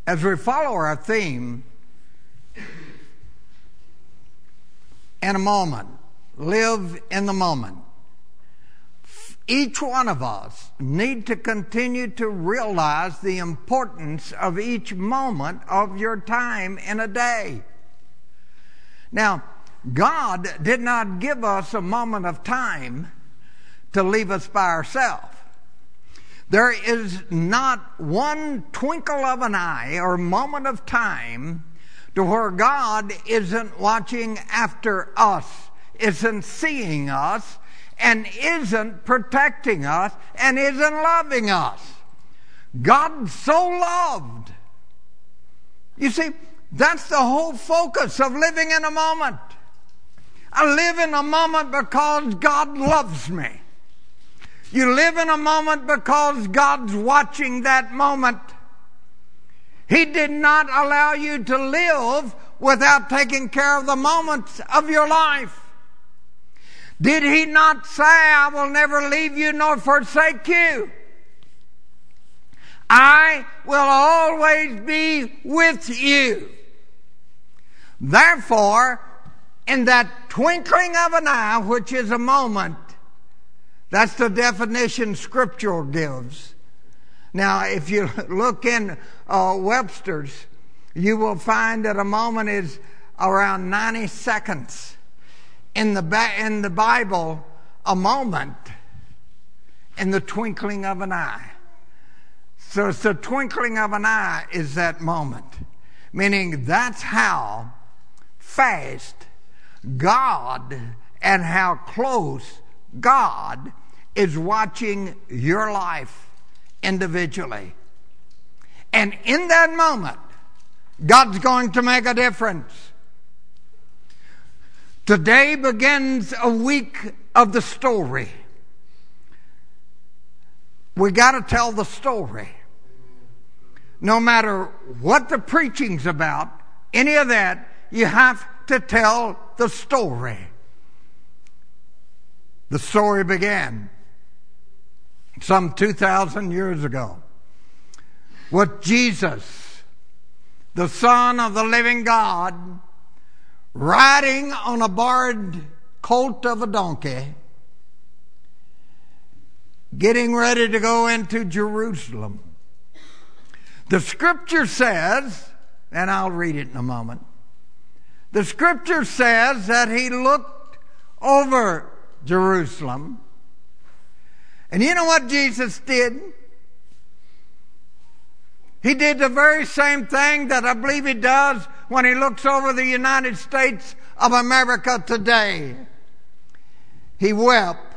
As we follow our theme, in a moment, live in the moment, each one of us need to continue to realize the importance of each moment of your time in a day. Now, God did not give us a moment of time to leave us by ourselves. There is not one twinkle of an eye or moment of time to where God isn't watching after us, isn't seeing us, and isn't protecting us, and isn't loving us. God so loved. You see, that's the whole focus of living in a moment. I live in a moment because God loves me. You live in a moment because God's watching that moment. He did not allow you to live without taking care of the moments of your life. Did He not say, I will never leave you nor forsake you? I will always be with you. Therefore, in that twinkling of an eye, which is a moment, that's the definition Scripture gives. Now, if you look in Webster's, you will find that a moment is around 90 seconds. In the Bible, a moment in the twinkling of an eye. So it's the twinkling of an eye is that moment. Meaning that's how fast God and how close God is watching your life individually. And in that moment, God's going to make a difference. Today begins a week of the story. We got to tell the story. No matter what the preaching's about, any of that, you have to tell the story. The story began some 2,000 years ago with Jesus, the Son of the living God, riding on a borrowed colt of a donkey, getting ready to go into Jerusalem. The Scripture says, and I'll read it in a moment, the Scripture says that He looked over Jerusalem. And you know what Jesus did? He did the very same thing that I believe He does when He looks over the United States of America today. He wept.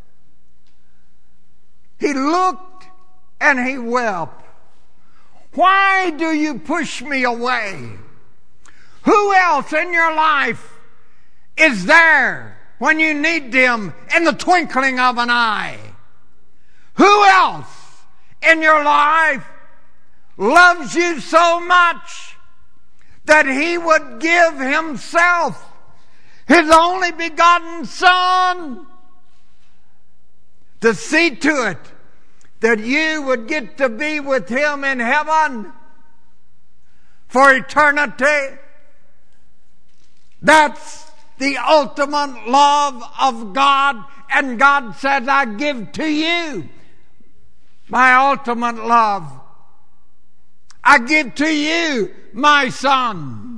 He looked and He wept. Why do you push me away? Who else in your life is there when you need them in the twinkling of an eye? Who else in your life loves you so much that He would give Himself, His only begotten Son, to see to it that you would get to be with Him in heaven for eternity? That's the ultimate love of God. And God says, I give to you my ultimate love. I give to you my Son.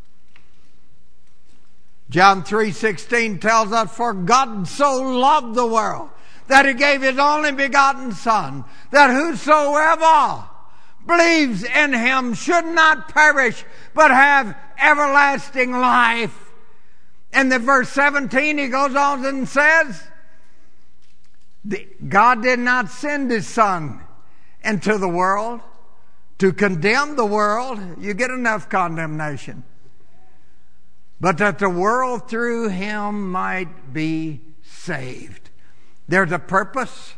John 3:16 tells us, for God so loved the world that He gave His only begotten Son, that whosoever believes in Him should not perish, but have everlasting life. And in verse 17, He goes on and says, God did not send His Son into the world to condemn the world. You get enough condemnation. But that the world through Him might be saved. There's a purpose.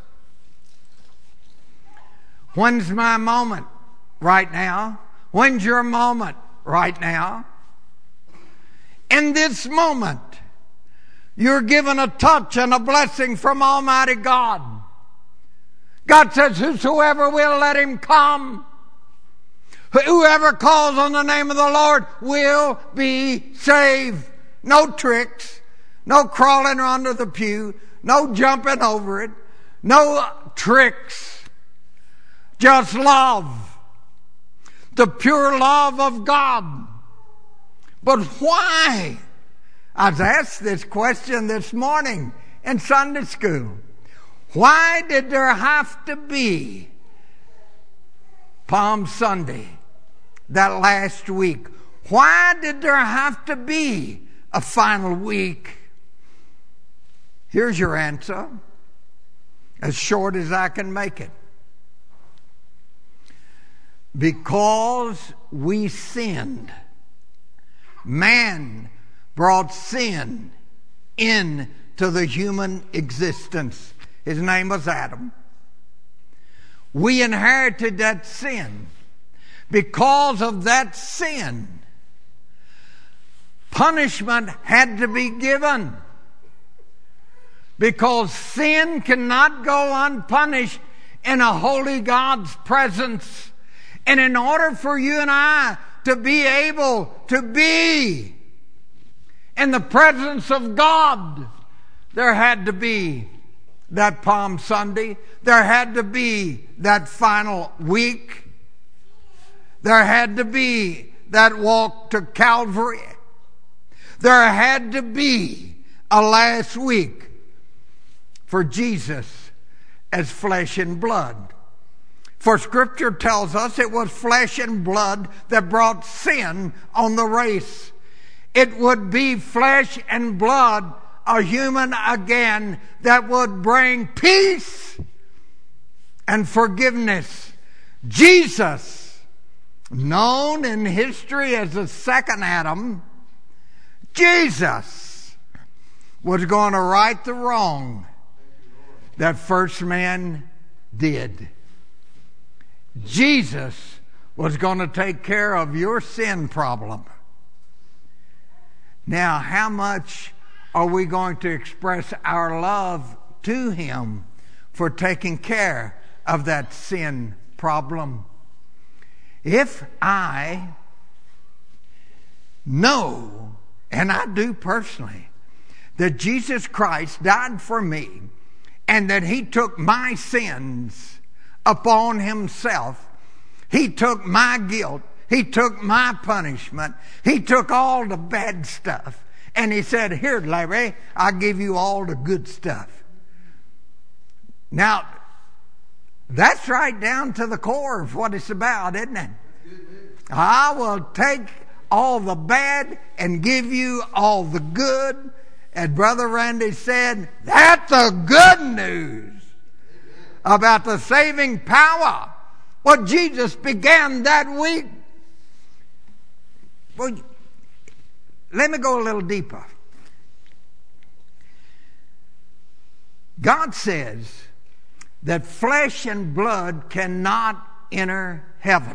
When's my moment? Right now. When's your moment? Right now. In this moment, you're given a touch and a blessing from Almighty God. God says, whosoever will, let him come. Whoever calls on the name of the Lord will be saved. No tricks, no crawling under the pew, no jumping over it, no tricks. Just love. The pure love of God. But why? I was asked this question this morning in Sunday school. Why did there have to be Palm Sunday, that last week? Why did there have to be a final week? Here's your answer, as short as I can make it. Because we sinned. Man brought sin into the human existence. His name was Adam. We inherited that sin. Because of that sin, punishment had to be given. Because sin cannot go unpunished in a holy God's presence. And in order for you and I to be able to be in the presence of God, there had to be that Palm Sunday. There had to be that final week. There had to be that walk to Calvary. There had to be a last week for Jesus as flesh and blood. For Scripture tells us it was flesh and blood that brought sin on the race. It would be flesh and blood, a human again, that would bring peace and forgiveness. Jesus, known in history as the second Adam, Jesus was going to right the wrong that first man did. Jesus was going to take care of your sin problem. Now, how much are we going to express our love to Him for taking care of that sin problem? If I know, and I do personally, that Jesus Christ died for me and that He took my sins upon Himself, He took my guilt, He took my punishment, He took all the bad stuff, and He said, "Here, Larry, I give you all the good stuff." Now, that's right down to the core of what it's about, isn't it? I will take all the bad and give you all the good. And Brother Randy said, that's the good news about the saving power. What Jesus began that week. Well, let me go a little deeper. God says that flesh and blood cannot enter heaven.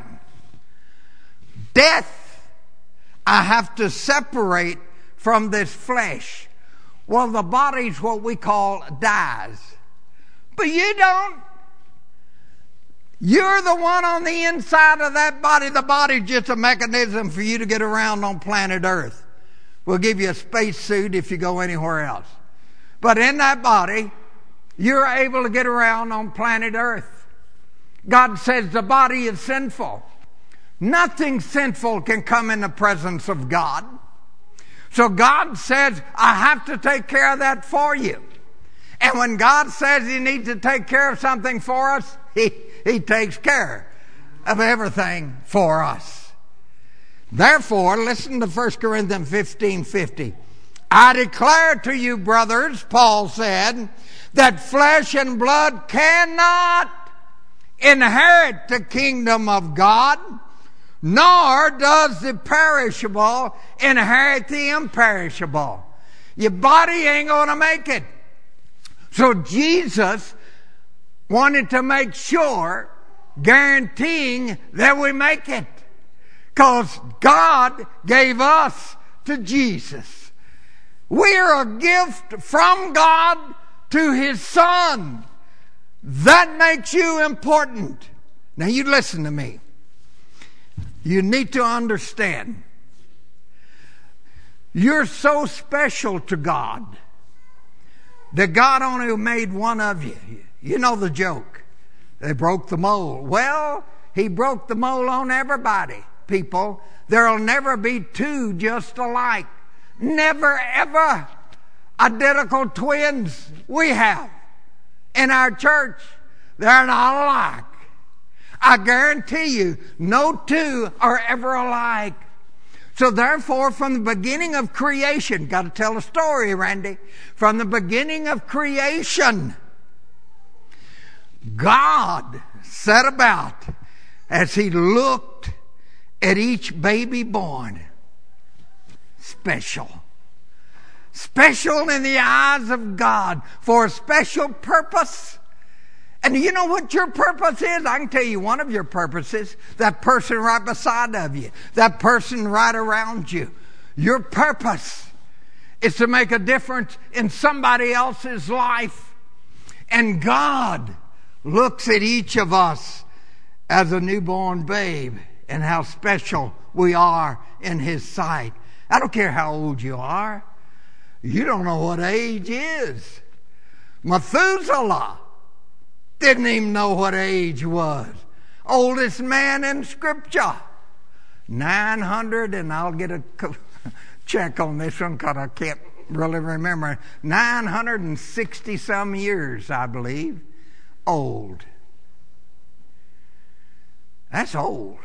Death, I have to separate from this flesh. Well, the body's what we call dies. But you don't. You're the one on the inside of that body. The body's just a mechanism for you to get around on planet Earth. We'll give you a space suit if you go anywhere else. But in that body, you're able to get around on planet Earth. God says the body is sinful. Nothing sinful can come in the presence of God. So God says, I have to take care of that for you. And when God says He needs to take care of something for us, He takes care of everything for us. Therefore, listen to 1 Corinthians 15:50. I declare to you, brothers, Paul said, that flesh and blood cannot inherit the kingdom of God, nor does the perishable inherit the imperishable. Your body ain't going to make it. So Jesus wanted to make sure, guaranteeing that we make it. Because God gave us to Jesus. We're a gift from God to His Son. That makes you important. Now you listen to me. You need to understand. You're so special to God that God only made one of you. You know the joke. They broke the mold. Well, He broke the mold on everybody, people. There'll never be two just alike. Never, ever. Identical twins we have in our church. They're not alike. I guarantee you, no two are ever alike. So therefore, from the beginning of creation, got to tell a story, Randy. From the beginning of creation, God set about as He looked at each baby born. Special. Special in the eyes of God for a special purpose. And you know what your purpose is? I can tell you one of your purposes. That person right beside of you. That person right around you. Your purpose is to make a difference in somebody else's life. And God looks at each of us as a newborn babe and how special we are in His sight. I don't care how old you are. You don't know what age is. Methuselah didn't even know what age was. Oldest man in Scripture. 900, and I'll get a check on this one because I can't really remember. 960 some years, I believe. Old. That's old.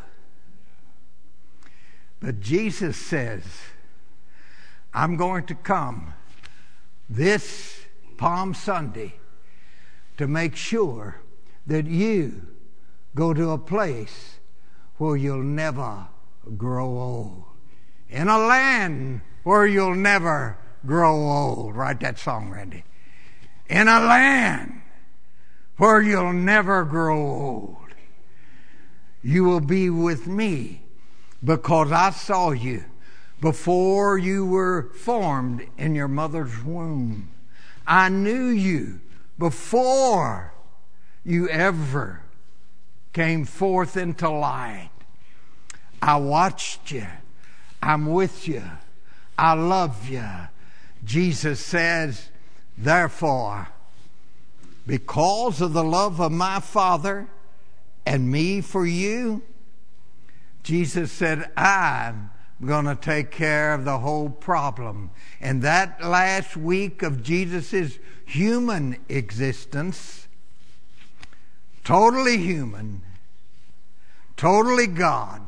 But Jesus says, I'm going to come this Palm Sunday to make sure that you go to a place where you'll never grow old. In a land where you'll never grow old. Write that song, Randy. In a land where you'll never grow old. You will be with me because I saw you before you were formed in your mother's womb. I knew you before you ever came forth into light. I watched you. I'm with you. I love you. Jesus says, therefore, because of the love of my Father and me for you, Jesus said, I'm going to take care of the whole problem. And that last week of Jesus' human existence, totally human, totally God,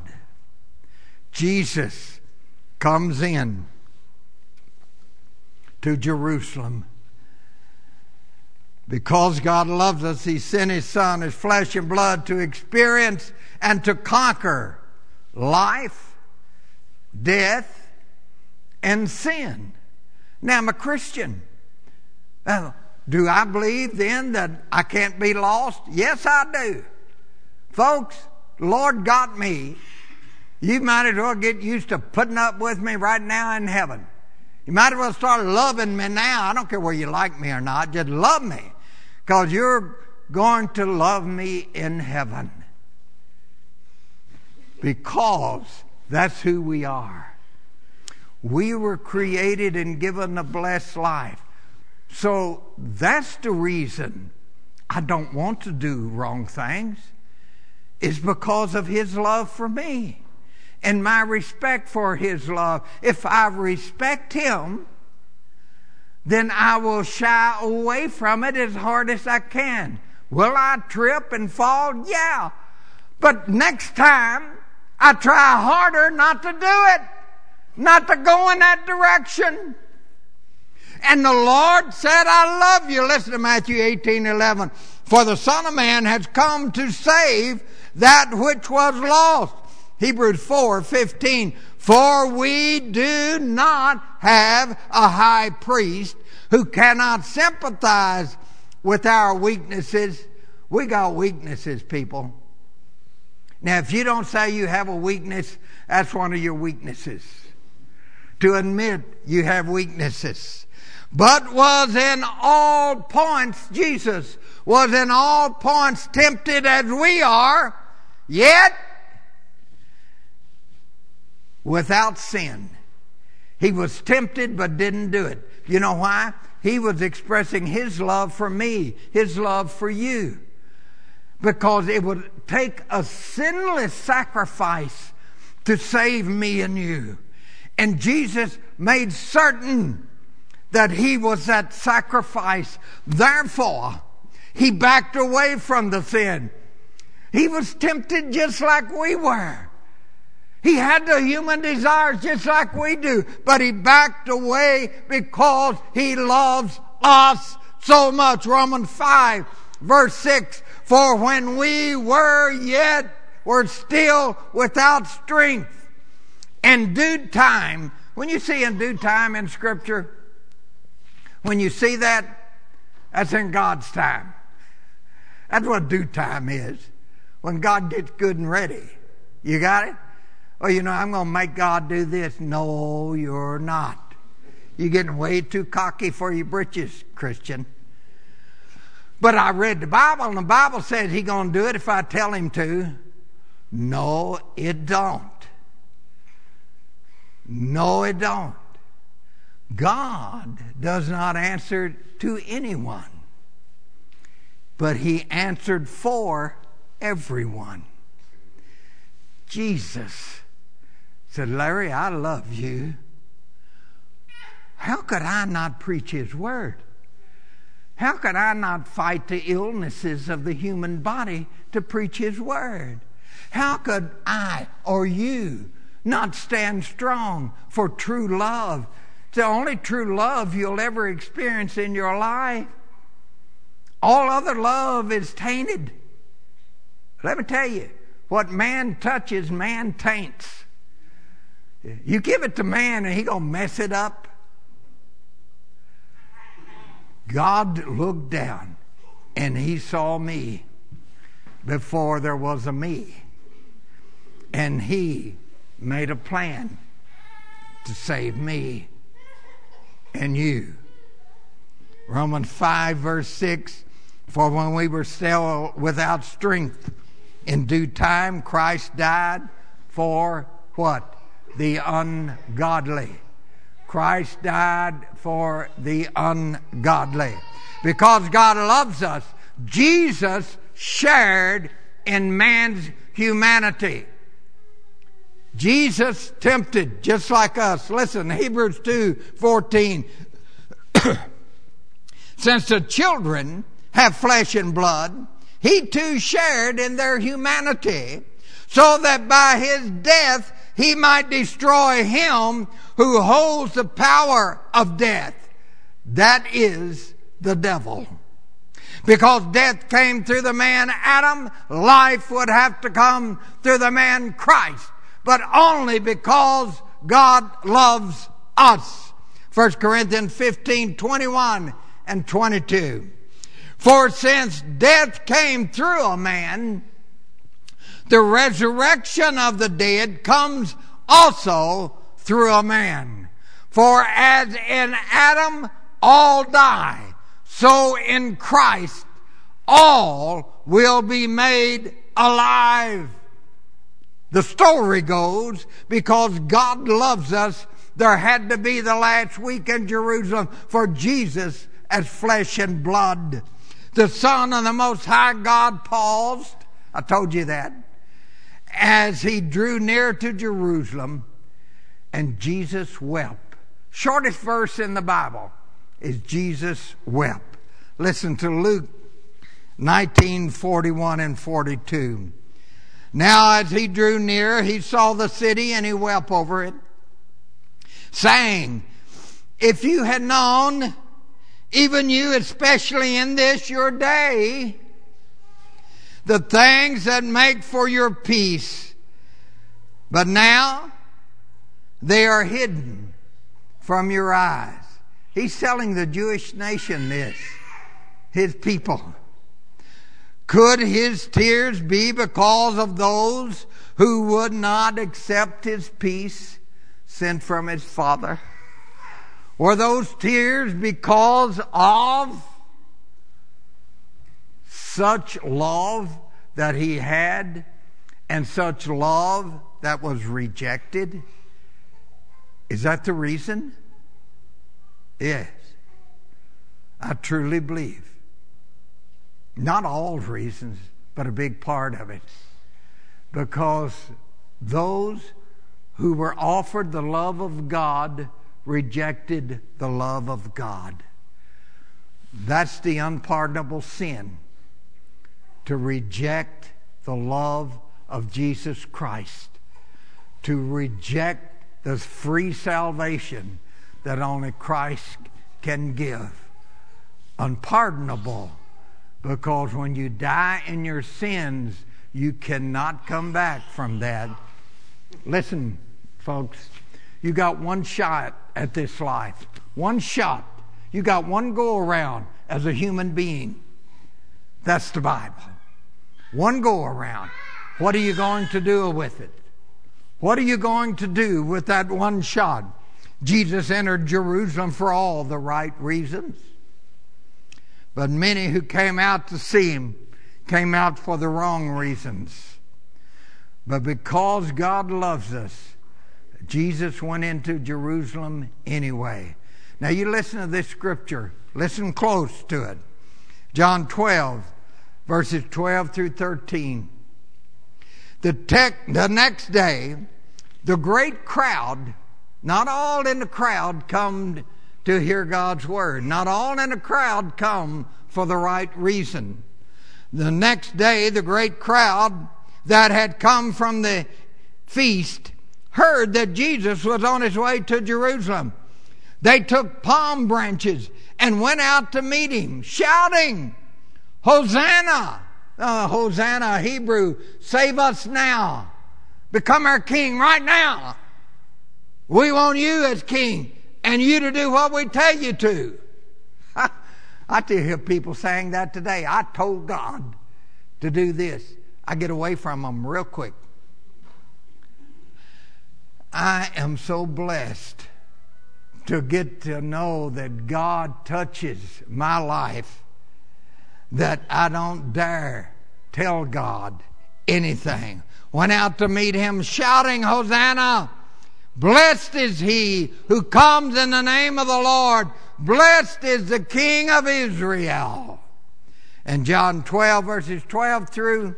Jesus comes in to Jerusalem. Because God loves us, He sent His Son, His flesh and blood, to experience and to conquer life, death, and sin. Now, I'm a Christian. Do I believe then that I can't be lost? Yes, I do. Folks, the Lord got me. You might as well get used to putting up with me right now in heaven. You might as well start loving me now. I don't care whether you like me or not. Just love me. Because you're going to love me in heaven. Because that's who we are. We were created and given a blessed life. So that's the reason I don't want to do wrong things. It's because of His love for me and my respect for His love. If I respect Him, then I will shy away from it as hard as I can. Will I trip and fall? Yeah. But next time, I try harder not to do it, not to go in that direction. And the Lord said, I love you. Listen to Matthew 18:11. For the Son of Man has come to save that which was lost. Hebrews 4:15. For we do not have a high priest who cannot sympathize with our weaknesses. We got weaknesses, people. Now, if you don't say you have a weakness, that's one of your weaknesses. To admit you have weaknesses. But was in all points, Jesus was in all points tempted as we are, yet without sin. He was tempted but didn't do it. You know why? He was expressing his love for me, his love for you. Because it would take a sinless sacrifice to save me and you. And Jesus made certain that he was that sacrifice. Therefore, he backed away from the sin. He was tempted just like we were. He had the human desires just like we do, but he backed away because he loves us so much. Romans 5, verse 6, for when we were still without strength, in due time, when you see in due time in Scripture, when you see that, that's in God's time. That's what due time is. When God gets good and ready. You got it? Oh, I'm going to make God do this. No, you're not. You're getting way too cocky for your britches, Christian. But I read the Bible, and the Bible says he's going to do it if I tell him to. No, it don't. No, it don't. God does not answer to anyone, but he answered for everyone. Jesus said, Larry, I love you. How could I not preach his word? How could I not fight the illnesses of the human body to preach his word? How could I or you not stand strong for true love? It's the only true love you'll ever experience in your life. All other love is tainted. Let me tell you, what man touches, man taints. You give it to man and he gonna mess it up. God looked down and he saw me before there was a me. And he made a plan to save me and you. Romans 5 verse 6, for when we were still without strength, in due time Christ died for what? The ungodly. Christ died for the ungodly. Because God loves us, Jesus shared in man's humanity. Jesus tempted just like us. Listen, Hebrews 2:14. Since the children have flesh and blood, he too shared in their humanity, so that by his death he might destroy him who holds the power of death. That is the devil. Because death came through the man Adam, life would have to come through the man Christ. But only because God loves us. 1 Corinthians 15:21 and 22. For since death came through a man, the resurrection of the dead comes also through a man. For as in Adam all die, so in Christ all will be made alive. The story goes, because God loves us, there had to be the last week in Jerusalem for Jesus as flesh and blood. The Son of the Most High God paused. I told you that. As he drew near to Jerusalem, and Jesus wept. Shortest verse in the Bible is Jesus wept. Listen to Luke 19:41 and 42. Now as he drew near, he saw the city and he wept over it, saying, if you had known, even you especially in this your day, the things that make for your peace, but now they are hidden from your eyes. He's telling the Jewish nation this, his people. Could his tears be because of those who would not accept his peace sent from his Father? Were those tears because of such love that he had and such love that was rejected? Is that the reason? Yes. I truly believe. Not all reasons, but a big part of it. Because those who were offered the love of God rejected the love of God. That's the unpardonable sin, to reject the love of Jesus Christ, to reject the free salvation that only Christ can give. Unpardonable, because when you die in your sins, you cannot come back from that. Listen, folks, you got one shot at this life. One shot. You got one go around as a human being. That's the Bible. One go around. What are you going to do with it? What are you going to do with that one shot? Jesus entered Jerusalem for all the right reasons. But many who came out to see him came out for the wrong reasons. But because God loves us, Jesus went into Jerusalem anyway. Now you listen to this scripture. Listen close to it. John 12, verses 12 through 13. The next day, the great crowd, not all in the crowd come to hear God's word. Not all in the crowd come for the right reason. The next day, the great crowd that had come from the feast heard that Jesus was on his way to Jerusalem. They took palm branches and went out to meet him, shouting, Hosanna! Hosanna, Hebrew, save us now. Become our king right now. We want you as king, and you to do what we tell you to. I still hear people saying that today. I told God to do this. I get away from them real quick. I am so blessed to get to know that God touches my life, that I don't dare tell God anything. Went out to meet him shouting, Hosanna! Blessed is he who comes in the name of the Lord. Blessed is the King of Israel. And John 12, verses 12 through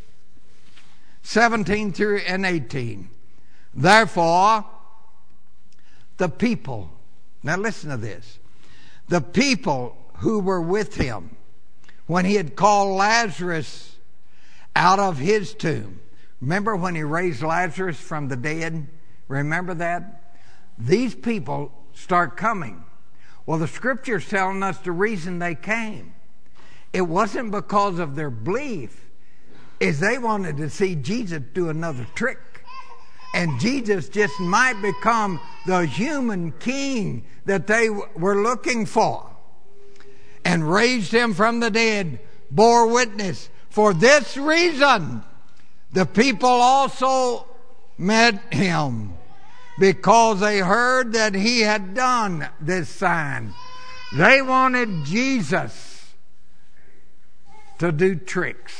17 through and 18. Therefore, the people, now listen to this, the people who were with him when he had called Lazarus out of his tomb. Remember when he raised Lazarus from the dead? Remember that? These people start coming. Well, the scripture's telling us the reason they came. It wasn't because of their belief. Is they wanted to see Jesus do another trick. And Jesus just might become the human king that they were looking for. And raised him from the dead, bore witness. For this reason, the people also met him, because they heard that he had done this sign. They wanted Jesus to do tricks.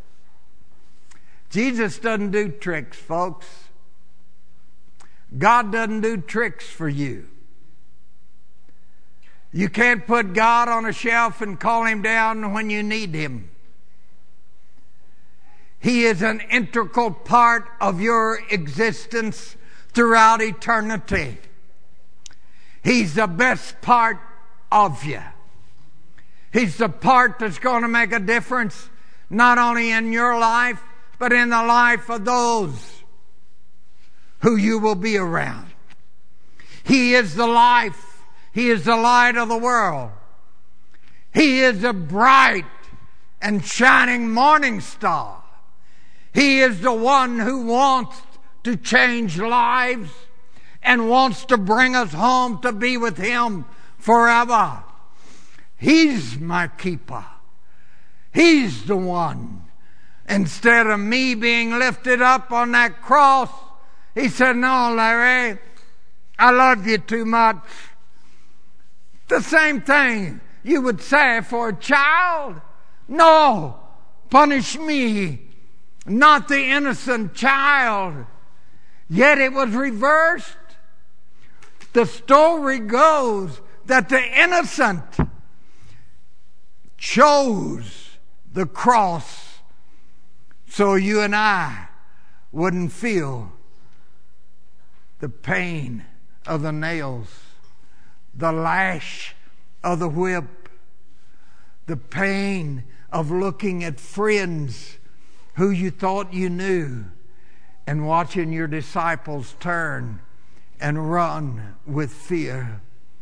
Jesus doesn't do tricks, folks. God doesn't do tricks for you. You can't put God on a shelf and call him down when you need him. He is an integral part of your existence throughout eternity. He's the best part of you. He's the part that's going to make a difference not only in your life, but in the life of those who you will be around. He is the life. He is the light of the world. He is a bright and shining morning star. He is the one who wants to change lives and wants to bring us home to be with him forever. He's my keeper. He's the one. Instead of me being lifted up on that cross, he said, no, Larry, I love you too much. The same thing you would say for a child. No, punish me, not the innocent child. Yet it was reversed. The story goes that the innocent chose the cross so you and I wouldn't feel the pain of the nails, the lash of the whip, the pain of looking at friends who you thought you knew and watching your disciples turn and run with fear.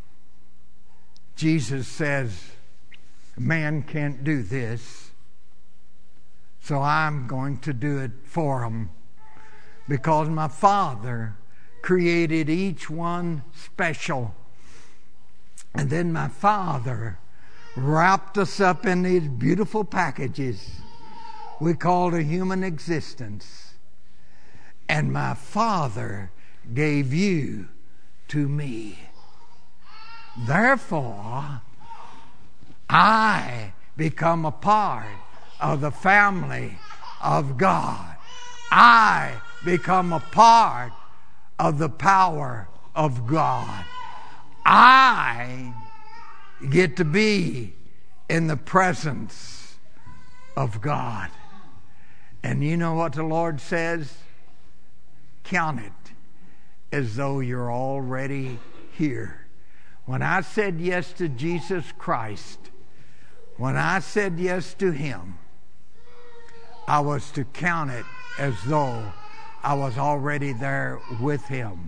Jesus says, man can't do this, so I'm going to do it for them, because my Father created each one special. And then my Father wrapped us up in these beautiful packages we called a human existence. And my Father gave you to me. Therefore, I become a part of the family of God. I become a part of the power of God. I get to be in the presence of God. And you know what the Lord says? Count it as though you're already here. When I said yes to Jesus Christ, when I said yes to Him, I was to count it as though I was already there with Him.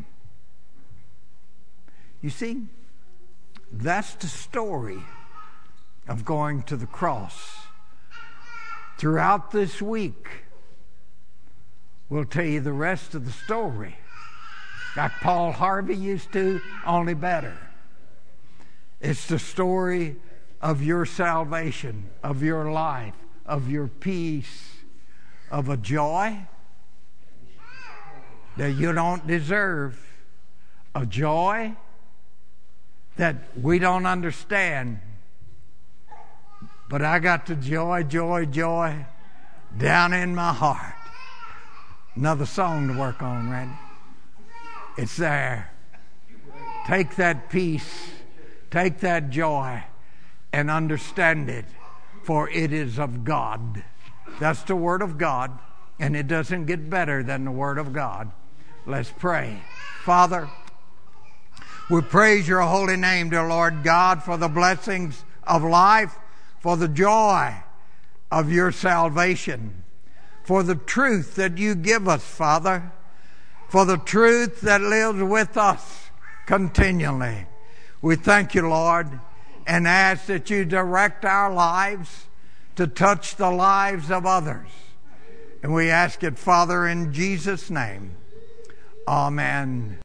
You see, that's the story of going to the cross. Throughout this week, we'll tell you the rest of the story, like Paul Harvey used to, only better. It's the story of your salvation, of your life, of your peace, of a joy that you don't deserve, a joy that we don't understand. But I got the joy down in my heart. Another song to work on, Randy. It's there. Take that peace, take that joy, and understand it, for it is of God. That's the Word of God, and it doesn't get better than the Word of God. Let's pray. Father, we praise your holy name, dear Lord God, for the blessings of life, for the joy of your salvation, for the truth that you give us, Father, for the truth that lives with us continually. We thank you, Lord, and ask that you direct our lives to touch the lives of others. And we ask it, Father, in Jesus' name. Amen.